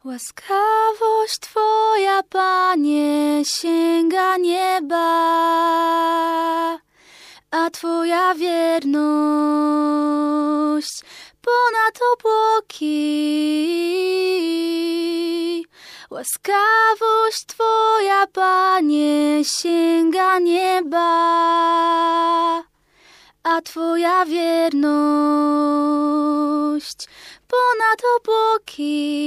Łaskawość Twoja, Panie, sięga nieba, a Twoja wierność ponad obłoki. Łaskawość Twoja, Panie, sięga nieba, a Twoja wierność ponad obłoki.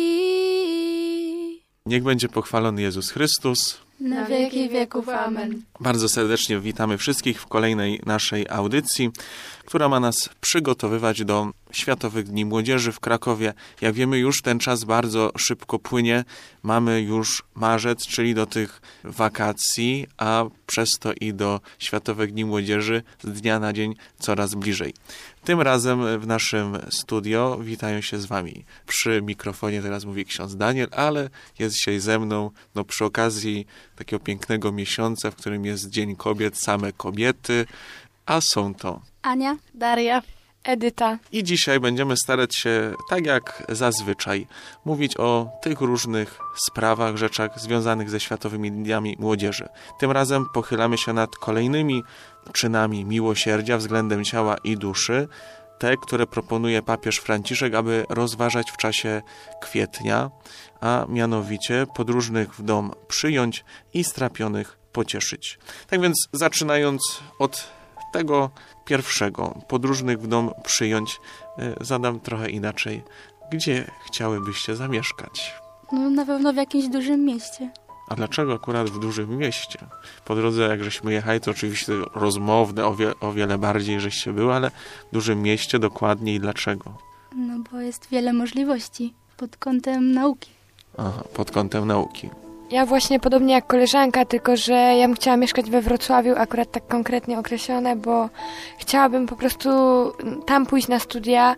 Niech będzie pochwalony Jezus Chrystus. Na wieki wieków. Amen. Bardzo serdecznie witamy wszystkich w kolejnej naszej audycji, która ma nas przygotowywać do Światowych Dni Młodzieży w Krakowie. Jak wiemy, już ten czas bardzo szybko płynie. Mamy już marzec, czyli do tych wakacji, a przez to i do Światowych Dni Młodzieży z dnia na dzień coraz bliżej. Tym razem w naszym studio witają się z Wami. Przy mikrofonie teraz mówi ksiądz Daniel, ale jest dzisiaj ze mną przy okazji takiego pięknego miesiąca, w którym jest Dzień Kobiet, same kobiety, a są to Ania, Daria, Edyta. I dzisiaj będziemy starać się, tak jak zazwyczaj, mówić o tych różnych sprawach, rzeczach związanych ze Światowymi Dniami Młodzieży. Tym razem pochylamy się nad kolejnymi czynami miłosierdzia względem ciała i duszy, te, które proponuje papież Franciszek, aby rozważać w czasie kwietnia, a mianowicie podróżnych w dom przyjąć i strapionych pocieszyć. Tak więc zaczynając od tego pierwszego, podróżnych w dom przyjąć, zadam trochę inaczej. Gdzie chciałybyście zamieszkać? No na pewno w jakimś dużym mieście. A dlaczego akurat w dużym mieście? Po drodze, jak żeśmy jechali, to oczywiście rozmowne o wiele bardziej żeście były, ale w dużym mieście dokładnie i dlaczego? No bo jest wiele możliwości pod kątem nauki. Aha, pod kątem nauki. Ja właśnie podobnie jak koleżanka, tylko że ja bym chciała mieszkać we Wrocławiu, akurat tak konkretnie określone, bo chciałabym po prostu tam pójść na studia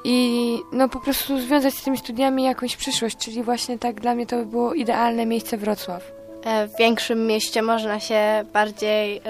i po prostu związać z tymi studiami jakąś przyszłość, czyli właśnie tak dla mnie to by było idealne miejsce Wrocław. W większym mieście można się bardziej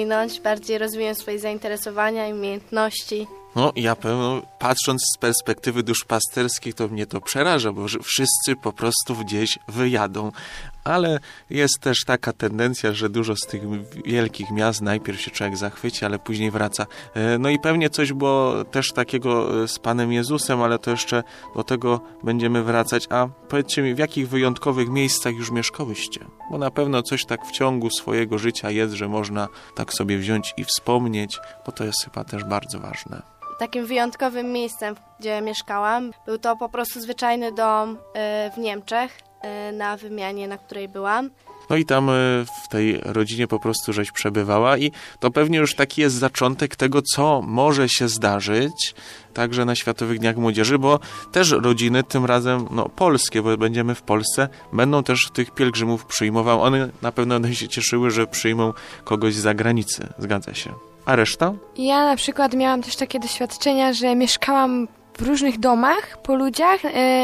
rozwinąć swoje zainteresowania i umiejętności. No ja patrząc z perspektywy duszpasterskiej, to mnie to przeraża, bo wszyscy po prostu gdzieś wyjadą. Ale jest też taka tendencja, że dużo z tych wielkich miast najpierw się człowiek zachwyci, ale później wraca. No i pewnie coś było też takiego z Panem Jezusem, ale to jeszcze do tego będziemy wracać. A powiedzcie mi, w jakich wyjątkowych miejscach już mieszkałyście? Bo na pewno coś tak w ciągu swojego życia jest, że można tak sobie wziąć i wspomnieć, bo to jest chyba też bardzo ważne. Takim wyjątkowym miejscem, gdzie mieszkałam, był to po prostu zwyczajny dom w Niemczech, na wymianie, na której byłam. No i tam w tej rodzinie po prostu żeś przebywała i to pewnie już taki jest zaczątek tego, co może się zdarzyć także na Światowych Dniach Młodzieży, bo też rodziny, tym razem polskie, bo będziemy w Polsce, będą też tych pielgrzymów przyjmowały. One na pewno będą się cieszyły, że przyjmą kogoś z zagranicy. Zgadza się. A reszta? Ja na przykład miałam też takie doświadczenia, że mieszkałam w różnych domach po ludziach,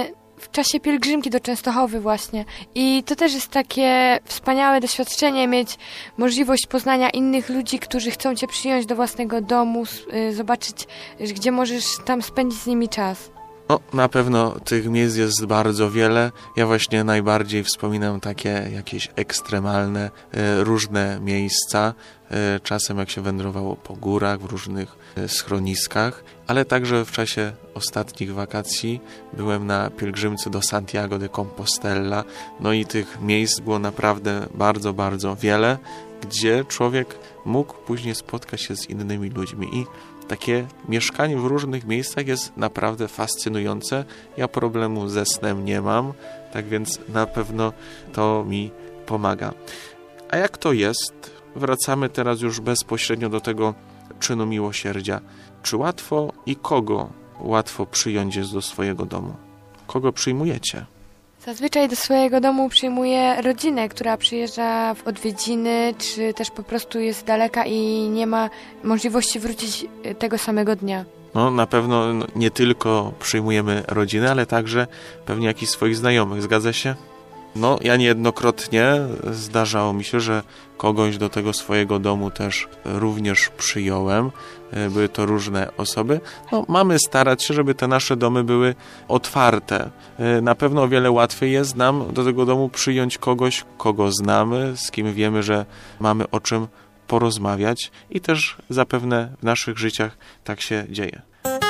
w czasie pielgrzymki do Częstochowy właśnie. I to też jest takie wspaniałe doświadczenie, mieć możliwość poznania innych ludzi, którzy chcą cię przyjąć do własnego domu, zobaczyć, gdzie możesz tam spędzić z nimi czas. No, na pewno tych miejsc jest bardzo wiele. Ja właśnie najbardziej wspominam takie jakieś ekstremalne, różne miejsca. Czasem jak się wędrowało po górach, w różnych schroniskach, ale także w czasie ostatnich wakacji byłem na pielgrzymce do Santiago de Compostela. No i tych miejsc było naprawdę bardzo, bardzo wiele, gdzie człowiek mógł później spotkać się z innymi ludźmi i takie mieszkanie w różnych miejscach jest naprawdę fascynujące. Ja problemu ze snem nie mam, tak więc na pewno to mi pomaga. A jak to jest? Wracamy teraz już bezpośrednio do tego czynu miłosierdzia. Czy łatwo i kogo łatwo przyjąć jest do swojego domu? Kogo przyjmujecie? Zazwyczaj do swojego domu przyjmuję rodzinę, która przyjeżdża w odwiedziny, czy też po prostu jest daleka i nie ma możliwości wrócić tego samego dnia. No na pewno nie tylko przyjmujemy rodzinę, ale także pewnie jakichś swoich znajomych. Zgadza się? No, ja niejednokrotnie zdarzało mi się, że kogoś do tego swojego domu też również przyjąłem. Były to różne osoby. No, mamy starać się, żeby te nasze domy były otwarte. Na pewno o wiele łatwiej jest nam do tego domu przyjąć kogoś, kogo znamy, z kim wiemy, że mamy o czym porozmawiać i też zapewne w naszych życiach tak się dzieje.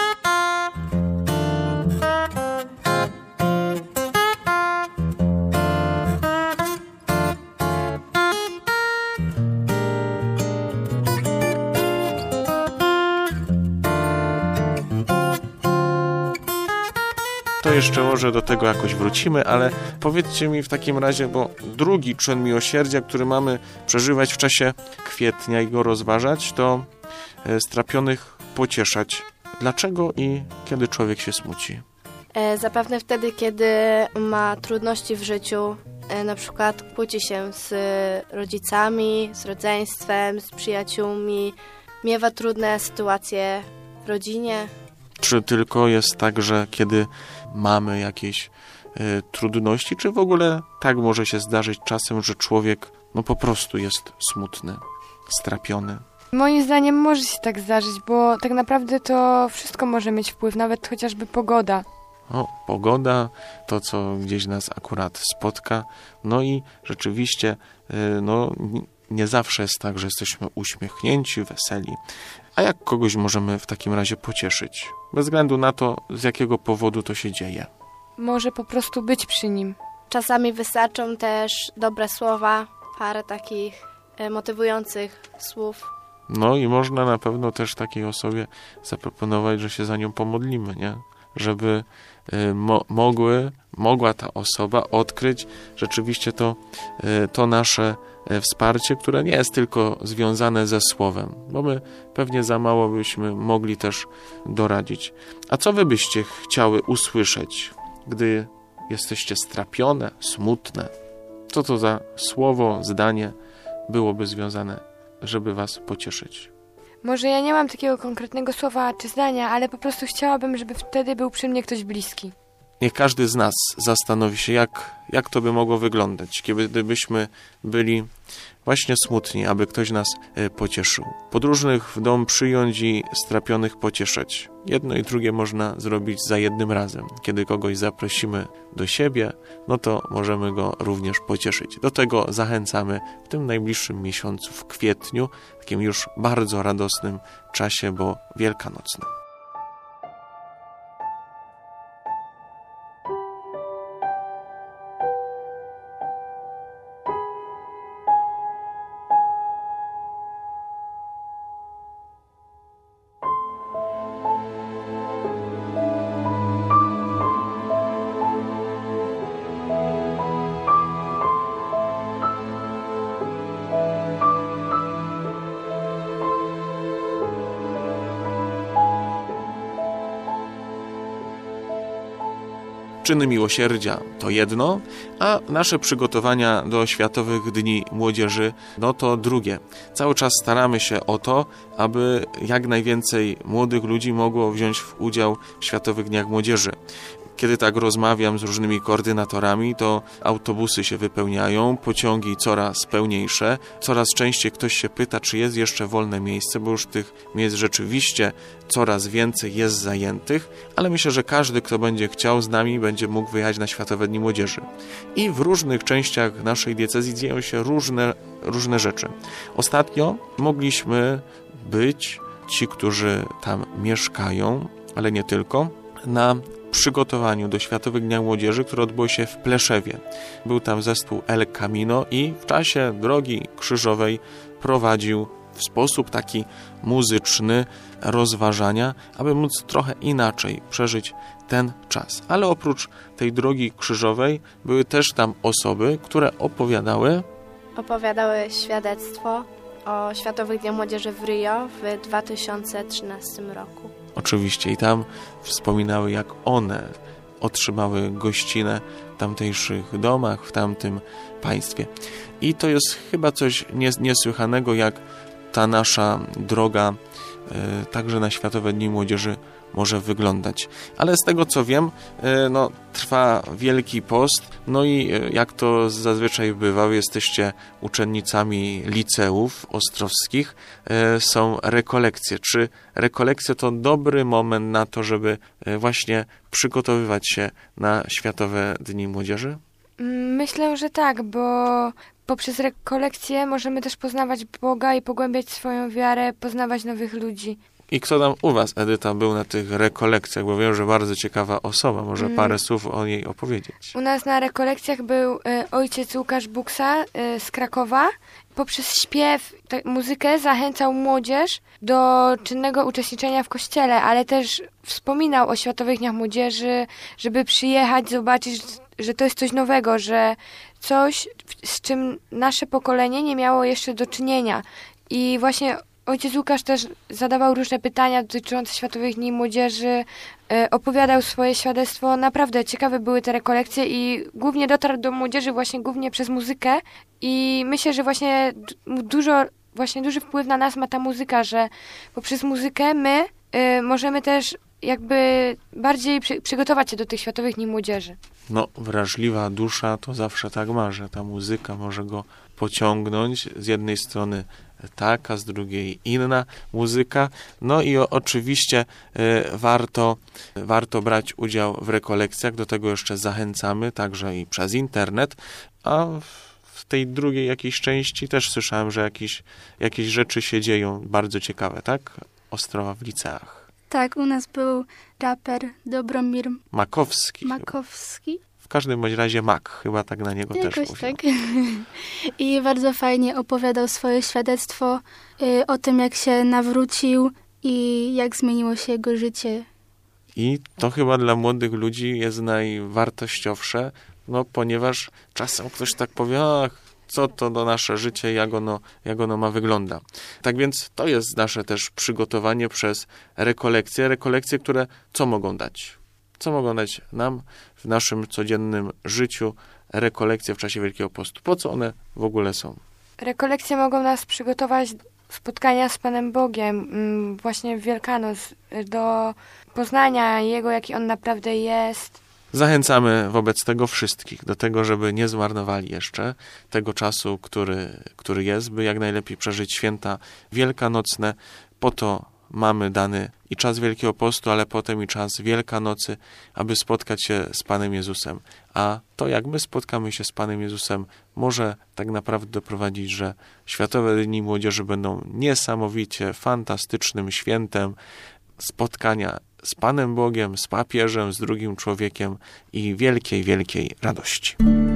To jeszcze może do tego jakoś wrócimy, ale powiedzcie mi w takim razie, bo drugi czyn miłosierdzia, który mamy przeżywać w czasie kwietnia i go rozważać, to strapionych pocieszać. Dlaczego i kiedy człowiek się smuci? Zapewne wtedy, kiedy ma trudności w życiu, na przykład kłóci się z rodzicami, z rodzeństwem, z przyjaciółmi, miewa trudne sytuacje w rodzinie. Czy tylko jest tak, że kiedy mamy jakieś trudności, czy w ogóle tak może się zdarzyć czasem, że człowiek po prostu jest smutny, strapiony? Moim zdaniem może się tak zdarzyć, bo tak naprawdę to wszystko może mieć wpływ, nawet chociażby pogoda. Pogoda, to co gdzieś nas akurat spotka, no i rzeczywiście nie zawsze jest tak, że jesteśmy uśmiechnięci, weseli. A jak kogoś możemy w takim razie pocieszyć? Bez względu na to, z jakiego powodu to się dzieje. Może po prostu być przy nim. Czasami wystarczą też dobre słowa, parę takich motywujących słów. No i można na pewno też takiej osobie zaproponować, że się za nią pomodlimy, nie? Żeby mogła ta osoba odkryć rzeczywiście to nasze wsparcie, które nie jest tylko związane ze słowem, bo my pewnie za mało byśmy mogli też doradzić. A co wy byście chciały usłyszeć, gdy jesteście strapione, smutne? Co to za słowo, zdanie byłoby związane, żeby was pocieszyć? Może ja nie mam takiego konkretnego słowa czy zdania, ale po prostu chciałabym, żeby wtedy był przy mnie ktoś bliski. Niech każdy z nas zastanowi się, jak to by mogło wyglądać, gdybyśmy byli właśnie smutni, aby ktoś nas pocieszył. Podróżnych w dom przyjąć i strapionych pocieszać. Jedno i drugie można zrobić za jednym razem. Kiedy kogoś zaprosimy do siebie, no to możemy go również pocieszyć. Do tego zachęcamy w tym najbliższym miesiącu, w kwietniu, takim już bardzo radosnym czasie, bo wielkanocnym. Czyny miłosierdzia to jedno, a nasze przygotowania do Światowych Dni Młodzieży to drugie. Cały czas staramy się o to, aby jak najwięcej młodych ludzi mogło wziąć udział w Światowych Dniach Młodzieży. Kiedy tak rozmawiam z różnymi koordynatorami, to autobusy się wypełniają, pociągi coraz pełniejsze, coraz częściej ktoś się pyta, czy jest jeszcze wolne miejsce, bo już tych miejsc rzeczywiście coraz więcej jest zajętych, ale myślę, że każdy, kto będzie chciał z nami, będzie mógł wyjechać na Światowe Dni Młodzieży. I w różnych częściach naszej diecezji dzieją się różne rzeczy. Ostatnio mogliśmy być, ci, którzy tam mieszkają, ale nie tylko, na przygotowaniu do Światowych Dni Młodzieży, które odbyło się w Pleszewie. Był tam zespół El Camino i w czasie Drogi Krzyżowej prowadził w sposób taki muzyczny rozważania, aby móc trochę inaczej przeżyć ten czas. Ale oprócz tej Drogi Krzyżowej były też tam osoby, które opowiadały świadectwo o Światowych Dniach Młodzieży w Rio w 2013 roku. Oczywiście i tam wspominały, jak one otrzymały gościnę w tamtejszych domach, w tamtym państwie. I to jest chyba coś niesłychanego, jak ta nasza droga także na Światowe Dni Młodzieży może wyglądać. Ale z tego co wiem, no, trwa Wielki Post, no i jak to zazwyczaj bywa, jesteście uczennicami liceów ostrowskich, są rekolekcje. Czy rekolekcje to dobry moment na to, żeby właśnie przygotowywać się na Światowe Dni Młodzieży? Myślę, że tak, bo poprzez rekolekcje możemy też poznawać Boga i pogłębiać swoją wiarę, poznawać nowych ludzi. I kto tam u was, Edyta, był na tych rekolekcjach? Bo wiem, że bardzo ciekawa osoba. Może parę słów o niej opowiedzieć. U nas na rekolekcjach był ojciec Łukasz Buksa z Krakowa. Poprzez śpiew, muzykę zachęcał młodzież do czynnego uczestniczenia w kościele, ale też wspominał o Światowych Dniach Młodzieży, żeby przyjechać, zobaczyć, że to jest coś nowego, że coś, z czym nasze pokolenie nie miało jeszcze do czynienia. I właśnie ojciec Łukasz też zadawał różne pytania dotyczące Światowych Dni Młodzieży, opowiadał swoje świadectwo. Naprawdę ciekawe były te rekolekcje i głównie dotarł do młodzieży właśnie głównie przez muzykę i myślę, że właśnie duży wpływ na nas ma ta muzyka, że poprzez muzykę my możemy też jakby bardziej przygotować się do tych Światowych Dni Młodzieży. No, wrażliwa dusza to zawsze tak ma, że ta muzyka może go pociągnąć. Z jednej strony taka, z drugiej inna muzyka. No i oczywiście warto brać udział w rekolekcjach. Do tego jeszcze zachęcamy, także i przez internet. A w tej drugiej jakiejś części też słyszałem, że jakieś rzeczy się dzieją bardzo ciekawe, tak? Ostrowa w liceach. Tak, u nas był raper Dobromir Makowski. W każdym bądź razie Mak, chyba tak na niego jakoś też mówią. tak. I bardzo fajnie opowiadał swoje świadectwo o tym, jak się nawrócił i jak zmieniło się jego życie. I to chyba dla młodych ludzi jest najwartościowsze, no ponieważ czasem ktoś tak powie, co to do nasze życie, jak ono ma wygląda. Tak więc to jest nasze też przygotowanie przez rekolekcje, które co mogą dać? Co mogą dać nam w naszym codziennym życiu rekolekcje w czasie Wielkiego Postu? Po co one w ogóle są? Rekolekcje mogą nas przygotować do spotkania z Panem Bogiem, właśnie w Wielkanoc, do poznania Jego, jaki On naprawdę jest. Zachęcamy wobec tego wszystkich do tego, żeby nie zmarnowali jeszcze tego czasu, który jest, by jak najlepiej przeżyć święta wielkanocne. Po to mamy dany i czas Wielkiego Postu, ale potem i czas Wielkanocy, aby spotkać się z Panem Jezusem. A to, jak my spotkamy się z Panem Jezusem, może tak naprawdę doprowadzić, że Światowe Dni Młodzieży będą niesamowicie fantastycznym świętem spotkania z Panem Bogiem, z papieżem, z drugim człowiekiem i wielkiej, wielkiej radości.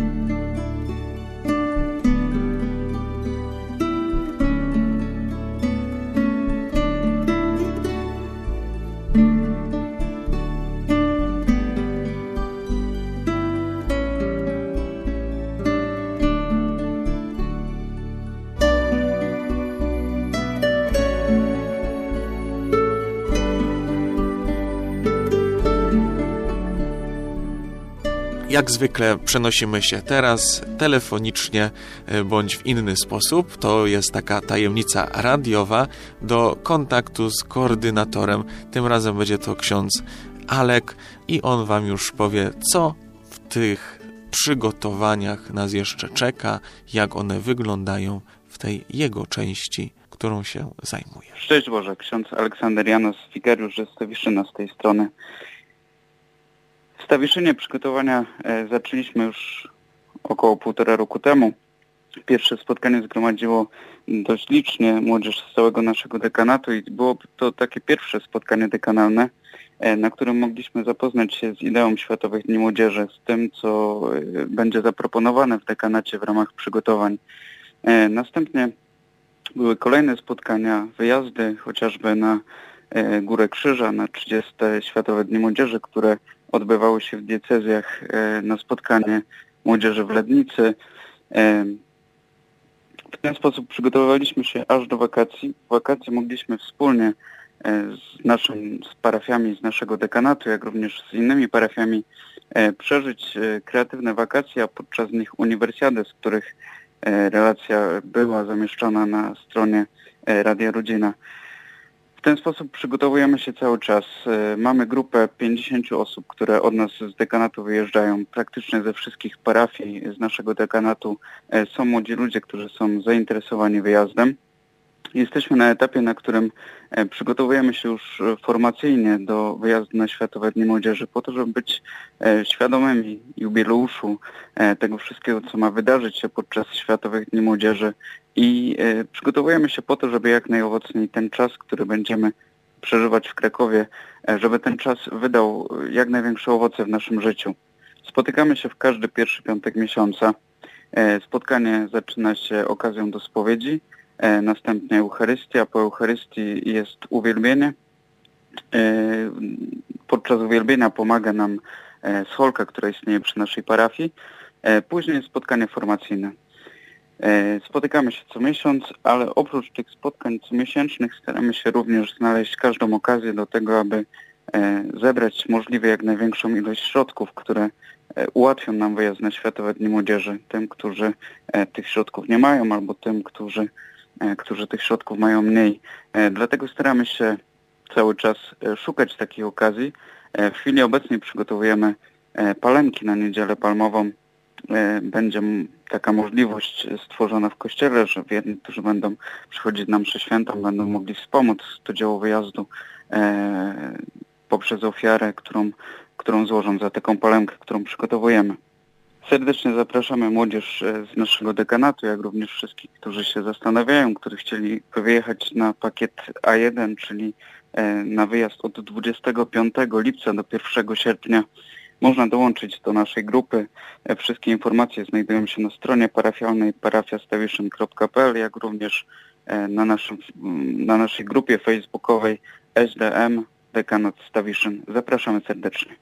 Jak zwykle przenosimy się teraz telefonicznie bądź w inny sposób, to jest taka tajemnica radiowa, do kontaktu z koordynatorem. Tym razem będzie to ksiądz Alek i on wam już powie, co w tych przygotowaniach nas jeszcze czeka, jak one wyglądają w tej jego części, którą się zajmuje. Szczęść Boże, ksiądz Aleksander Janos, wikariusz ze Stawiszyna z tej strony. W Stawiszynie przygotowania zaczęliśmy już około 1,5 roku temu. Pierwsze spotkanie zgromadziło dość licznie młodzież z całego naszego dekanatu i było to takie pierwsze spotkanie dekanalne, na którym mogliśmy zapoznać się z ideą Światowych Dni Młodzieży, z tym, co będzie zaproponowane w dekanacie w ramach przygotowań. Następnie były kolejne spotkania, wyjazdy chociażby na Górę Krzyża, na 30. Światowe Dni Młodzieży, które odbywały się w diecezjach, na spotkanie młodzieży w Lednicy. W ten sposób przygotowywaliśmy się aż do wakacji. W wakacje mogliśmy wspólnie z parafiami z naszego dekanatu, jak również z innymi parafiami przeżyć kreatywne wakacje, a podczas nich uniwersjadę, z których relacja była zamieszczona na stronie Radia Rodzina. W ten sposób przygotowujemy się cały czas. Mamy grupę 50 osób, które od nas z dekanatu wyjeżdżają. Praktycznie ze wszystkich parafii z naszego dekanatu są młodzi ludzie, którzy są zainteresowani wyjazdem. Jesteśmy na etapie, na którym przygotowujemy się już formacyjnie do wyjazdu na Światowe Dni Młodzieży po to, żeby być świadomymi jubileuszu tego wszystkiego, co ma wydarzyć się podczas Światowych Dni Młodzieży i przygotowujemy się po to, żeby jak najowocniej ten czas, który będziemy przeżywać w Krakowie, żeby ten czas wydał jak największe owoce w naszym życiu. Spotykamy się w każdy pierwszy piątek miesiąca. Spotkanie zaczyna się okazją do spowiedzi, następnie Eucharystia, po Eucharystii jest uwielbienie. Podczas uwielbienia pomaga nam scholka, która istnieje przy naszej parafii. Później jest spotkanie formacyjne. Spotykamy się co miesiąc, ale oprócz tych spotkań comiesięcznych staramy się również znaleźć każdą okazję do tego, aby zebrać możliwie jak największą ilość środków, które ułatwią nam wyjazd na Światowe Dni Młodzieży. Tym, którzy tych środków nie mają, albo tym, którzy tych środków mają mniej. Dlatego staramy się cały czas szukać takich okazji. W chwili obecnej przygotowujemy palemki na Niedzielę Palmową. Będzie taka możliwość stworzona w kościele, że wierni, którzy będą przychodzić na mszę świętą, będą mogli wspomóc to dzieło wyjazdu poprzez ofiarę, którą złożą za taką palemkę, którą przygotowujemy. Serdecznie zapraszamy młodzież z naszego dekanatu, jak również wszystkich, którzy się zastanawiają, którzy chcieli wyjechać na pakiet A1, czyli na wyjazd od 25 lipca do 1 sierpnia. Można dołączyć do naszej grupy. Wszystkie informacje znajdują się na stronie parafialnej parafiastawiszyn.pl, jak również na naszej grupie facebookowej SDM Dekanat Stawiszyn. Zapraszamy serdecznie.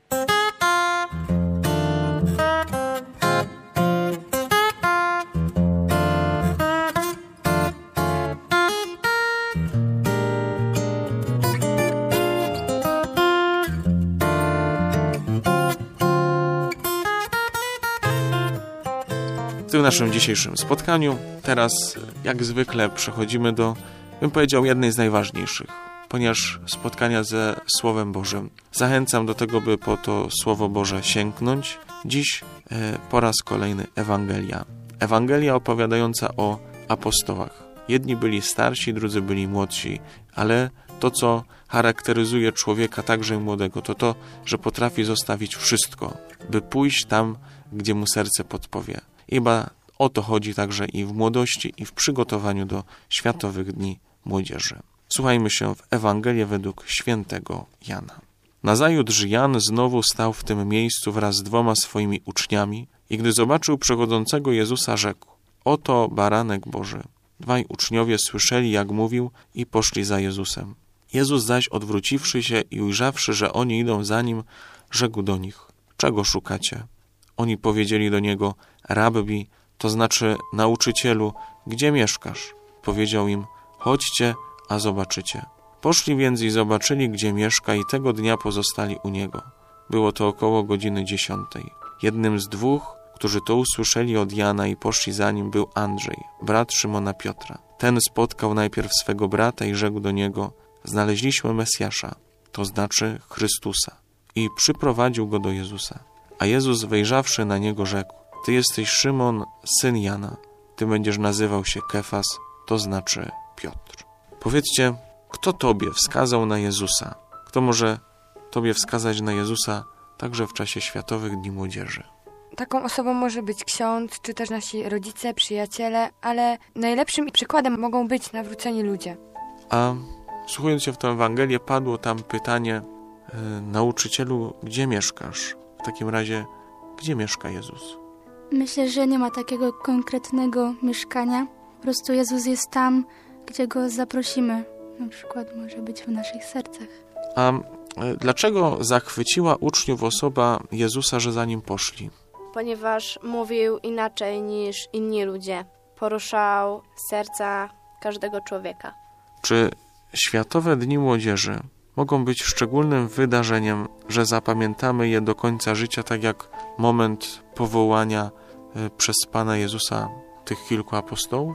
W tym naszym dzisiejszym spotkaniu teraz, jak zwykle, przechodzimy do, bym powiedział, jednej z najważniejszych, ponieważ spotkania ze Słowem Bożym. Zachęcam do tego, by po to Słowo Boże sięgnąć. Dziś po raz kolejny Ewangelia. Ewangelia opowiadająca o apostołach. Jedni byli starsi, drudzy byli młodsi, ale to, co charakteryzuje człowieka, także młodego, to, że potrafi zostawić wszystko, by pójść tam, gdzie mu serce podpowie. Chyba o to chodzi także i w młodości, i w przygotowaniu do Światowych Dni Młodzieży. Słuchajmy się w Ewangelię według świętego Jana. Nazajutrz Jan znowu stał w tym miejscu wraz z 2 swoimi uczniami i gdy zobaczył przechodzącego Jezusa, rzekł: oto baranek Boży. 2 uczniowie słyszeli, jak mówił, i poszli za Jezusem. Jezus zaś, odwróciwszy się i ujrzawszy, że oni idą za nim, rzekł do nich: czego szukacie? Oni powiedzieli do niego: Rabbi, to znaczy nauczycielu, gdzie mieszkasz? Powiedział im: chodźcie, a zobaczycie. Poszli więc i zobaczyli, gdzie mieszka, i tego dnia pozostali u niego. Było to około godziny 10. Jednym z 2, którzy to usłyszeli od Jana i poszli za nim, był Andrzej, brat Szymona Piotra. Ten spotkał najpierw swego brata i rzekł do niego: znaleźliśmy Mesjasza, to znaczy Chrystusa. I przyprowadził go do Jezusa. A Jezus, wejrzawszy na niego, rzekł: ty jesteś Szymon, syn Jana. Ty będziesz nazywał się Kefas, to znaczy Piotr. Powiedzcie, kto tobie wskazał na Jezusa? Kto może tobie wskazać na Jezusa także w czasie Światowych Dni Młodzieży? Taką osobą może być ksiądz, czy też nasi rodzice, przyjaciele, ale najlepszym przykładem mogą być nawróceni ludzie. A słuchając się w tę Ewangelię, padło tam pytanie: nauczycielu, gdzie mieszkasz? W takim razie, gdzie mieszka Jezus? Myślę, że nie ma takiego konkretnego mieszkania. Po prostu Jezus jest tam, gdzie Go zaprosimy. Na przykład może być w naszych sercach. A dlaczego zachwyciła uczniów osoba Jezusa, że za Nim poszli? Ponieważ mówił inaczej niż inni ludzie. Poruszał serca każdego człowieka. Czy Światowe Dni Młodzieży mogą być szczególnym wydarzeniem, że zapamiętamy je do końca życia, tak jak moment powołania przez Pana Jezusa tych kilku apostołów?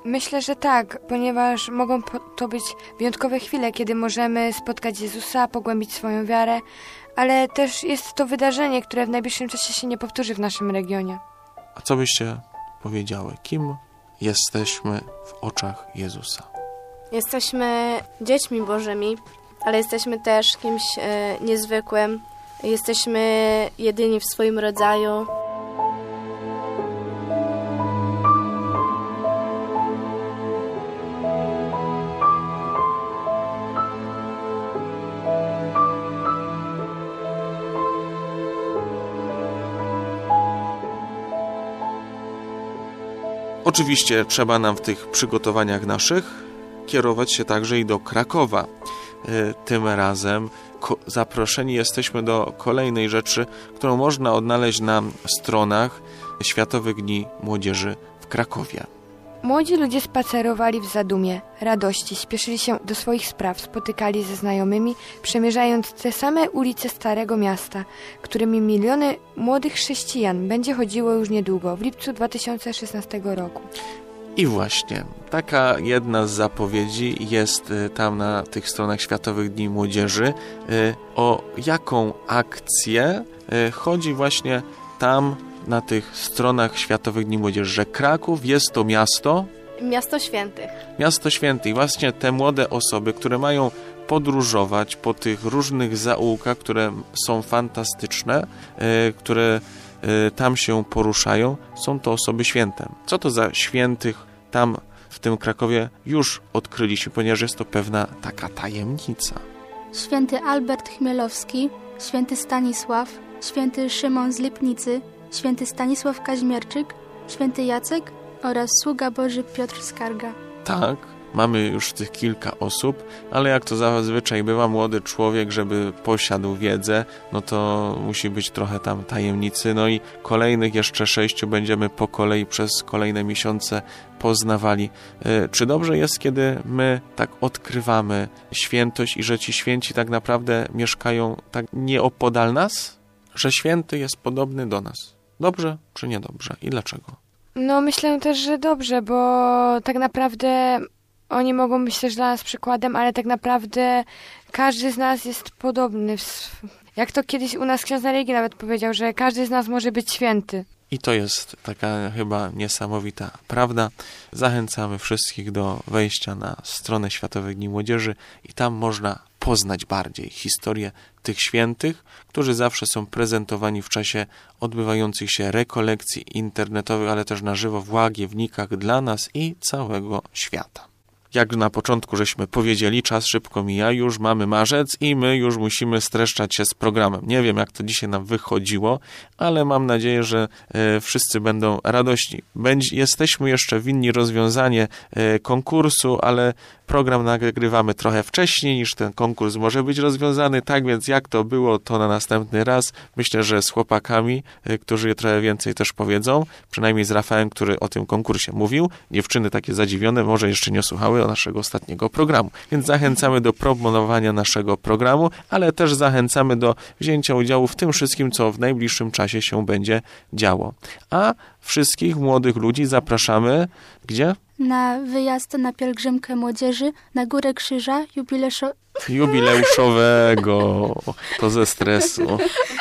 Myślę, że tak, ponieważ mogą to być wyjątkowe chwile, kiedy możemy spotkać Jezusa, pogłębić swoją wiarę, ale też jest to wydarzenie, które w najbliższym czasie się nie powtórzy w naszym regionie. A co byście powiedziały? Kim jesteśmy w oczach Jezusa? Jesteśmy dziećmi Bożymi, ale jesteśmy też kimś niezwykłym. Jesteśmy jedyni w swoim rodzaju. Oczywiście trzeba nam w tych przygotowaniach naszych kierować się także i do Krakowa. Tym razem zaproszeni jesteśmy do kolejnej rzeczy, którą można odnaleźć na stronach Światowych Dni Młodzieży w Krakowie. Młodzi ludzie spacerowali w zadumie, radości, śpieszyli się do swoich spraw, spotykali ze znajomymi, przemierzając te same ulice Starego Miasta, którymi miliony młodych chrześcijan będzie chodziło już niedługo, w lipcu 2016 roku. I właśnie, taka jedna z zapowiedzi jest tam na tych stronach Światowych Dni Młodzieży. O jaką akcję chodzi właśnie tam na tych stronach Światowych Dni Młodzieży, że Kraków jest to miasto... Miasto Świętych. Miasto Świętych. I właśnie te młode osoby, które mają podróżować po tych różnych zaułkach, które są fantastyczne, które tam się poruszają, są to osoby święte. Co to za świętych tam w tym Krakowie już odkryliśmy, ponieważ jest to pewna taka tajemnica. Święty Albert Chmielowski, święty Stanisław, święty Szymon z Lipnicy, święty Stanisław Kaźmierczyk, święty Jacek oraz sługa Boży Piotr Skarga. Tak, mamy już tych kilka osób, ale jak to zazwyczaj bywa, młody człowiek, żeby posiadł wiedzę, no to musi być trochę tam tajemnicy, no i kolejnych jeszcze 6 będziemy po kolei przez kolejne miesiące poznawali. Czy dobrze jest, kiedy my tak odkrywamy świętość i że ci święci tak naprawdę mieszkają tak nieopodal nas? Że święty jest podobny do nas. Dobrze czy niedobrze? I dlaczego? No myślę też, że dobrze, bo tak naprawdę oni mogą być też dla nas przykładem, ale tak naprawdę każdy z nas jest podobny. Jak to kiedyś u nas ksiądz na religii nawet powiedział, że każdy z nas może być święty. I to jest taka chyba niesamowita prawda. Zachęcamy wszystkich do wejścia na stronę Światowych Dni Młodzieży i tam można poznać bardziej historię tych świętych, którzy zawsze są prezentowani w czasie odbywających się rekolekcji internetowych, ale też na żywo w Łagiewnikach dla nas i całego świata. Jak na początku żeśmy powiedzieli, czas szybko mija, już mamy marzec i my już musimy streszczać się z programem. Nie wiem, jak to dzisiaj nam wychodziło, ale mam nadzieję, że wszyscy będą radośni. Jesteśmy jeszcze winni rozwiązanie konkursu, ale program nagrywamy trochę wcześniej niż ten konkurs może być rozwiązany, tak więc jak to było, to na następny raz. Myślę, że z chłopakami, którzy trochę więcej też powiedzą, przynajmniej z Rafałem, który o tym konkursie mówił. Dziewczyny takie zadziwione, może jeszcze nie słuchały naszego ostatniego programu. Więc zachęcamy do promowania naszego programu, ale też zachęcamy do wzięcia udziału w tym wszystkim, co w najbliższym czasie się będzie działo. A wszystkich młodych ludzi zapraszamy gdzie? Na wyjazd na pielgrzymkę młodzieży na Górę Krzyża jubileuszowego. To ze stresu.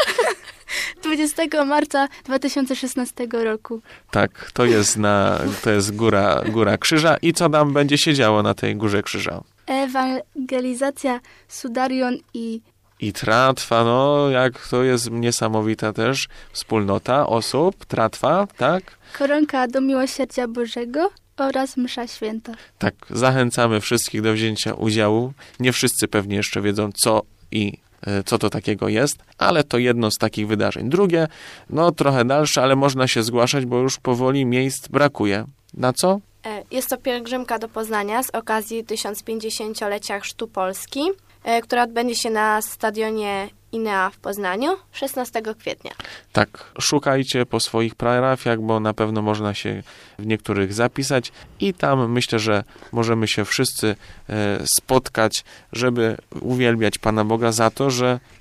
20 marca 2016 roku. Tak, to jest Góra Krzyża. I co tam będzie się działo na tej Górze Krzyża? Ewangelizacja, Sudarion i tratwa, no jak to jest niesamowita też wspólnota osób, tratwa, tak? Koronka do Miłosierdzia Bożego oraz msza święta. Tak, zachęcamy wszystkich do wzięcia udziału. Nie wszyscy pewnie jeszcze wiedzą, co to takiego jest, ale to jedno z takich wydarzeń. Drugie, no trochę dalsze, ale można się zgłaszać, bo już powoli miejsc brakuje. Na co? Jest to pielgrzymka do Poznania z okazji 1050-lecia Chrztu Polski, która odbędzie się na stadionie INEA w Poznaniu 16 kwietnia. Tak, szukajcie po swoich parafiach, bo na pewno można się w niektórych zapisać i tam myślę, że możemy się wszyscy spotkać, żeby uwielbiać Pana Boga za to, że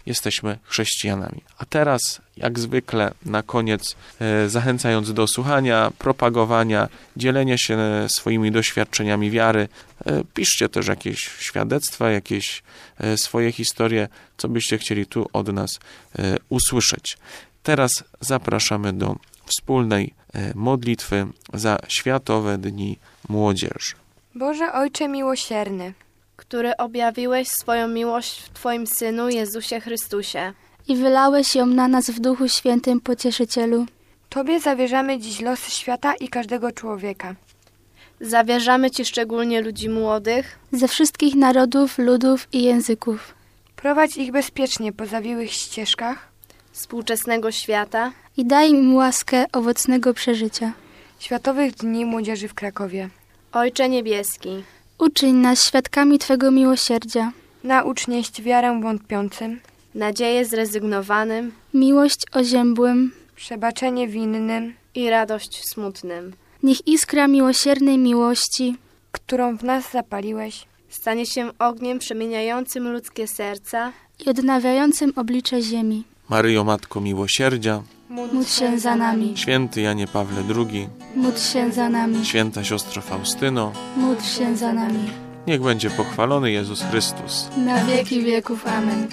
jesteśmy chrześcijanami. A teraz, jak zwykle, na koniec, zachęcając do słuchania, propagowania, dzielenia się swoimi doświadczeniami wiary, piszcie też jakieś świadectwa, jakieś swoje historie, co byście chcieli tu od nas usłyszeć. Teraz zapraszamy do wspólnej modlitwy za Światowe Dni Młodzieży. Boże Ojcze miłosierny, który objawiłeś swoją miłość w Twoim Synu Jezusie Chrystusie i wylałeś ją na nas w Duchu Świętym Pocieszycielu. Tobie zawierzamy dziś losy świata i każdego człowieka. zawierzamy Ci szczególnie ludzi młodych, ze wszystkich narodów, ludów i języków. Prowadź ich bezpiecznie po zawiłych ścieżkach współczesnego świata I daj im łaskę owocnego przeżycia. Światowych Dni Młodzieży w Krakowie. Ojcze Niebieski, Uczyń nas świadkami Twego miłosierdzia, Naucz nieść wiarę wątpiącym, nadzieję zrezygnowanym miłość oziębłym. przebaczenie winnym, i radość smutnym. Niech iskra miłosiernej miłości którą w nas zapaliłeś, Stanie się ogniem przemieniającym ludzkie serca i odnawiającym oblicze ziemi. Maryjo, Matko Miłosierdzia, Módl się za nami. święty Janie Pawle II, Módl się za nami. święta siostro Faustyno, Módl się za nami. niech będzie pochwalony Jezus Chrystus. Na wieki wieków. Amen.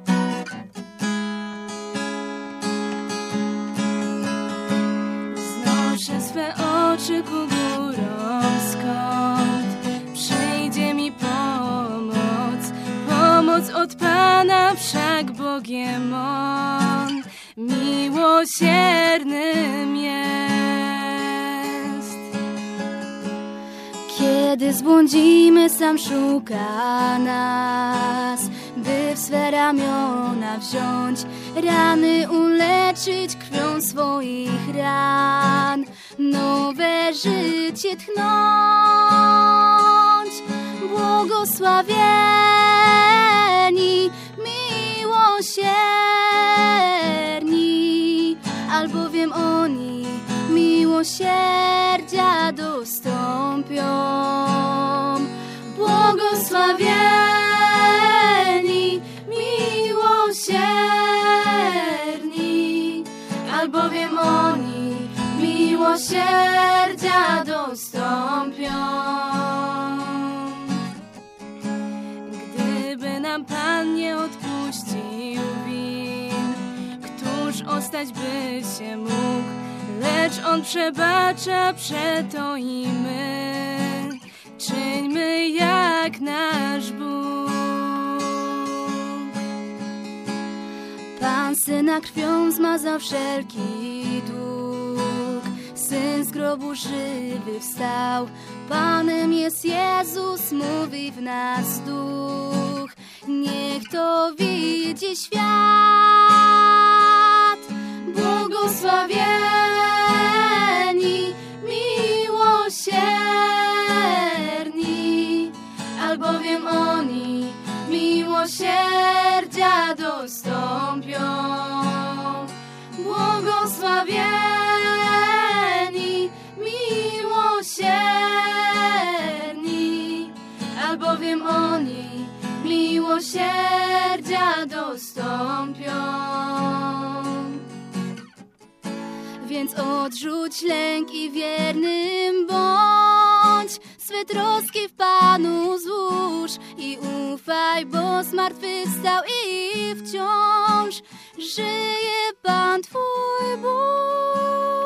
Znoszę swe oczy ku górom, skąd przyjdzie mi pomoc. Pomoc od Pana, wszak Bogiem On miłosiernym jest. Kiedy zbłądzimy, sam szuka nas, by w swe ramiona wziąć, rany uleczyć krwią swoich ran, nowe życie tchnąć. Błogosławieni, miłosierni, albowiem oni miłosierdzia dostąpią. Błogosławieni, miłosierni, albowiem oni miłosierdzia dostąpią. Gdyby nam Pan nie odpuścił win, któż ostać by się mógł? Lecz On przebacza, przeto i my czyńmy jak nasz Bóg. Pan Syna krwią zmazał wszelki dług, Syn z grobu żywy wstał, Panem jest Jezus, mówi w nas Duch. Niech to widzi świat. Błogosławieni, miłosierni, albowiem oni miłosierdzia dostąpią. Błogosławieni, miłosierni, albowiem oni miłosierdzia dostąpią. Więc odrzuć lęk i wiernym bądź, swe troski w Panu złóż i ufaj, bo zmartwychwstał i wciąż żyje Pan Twój Bóg.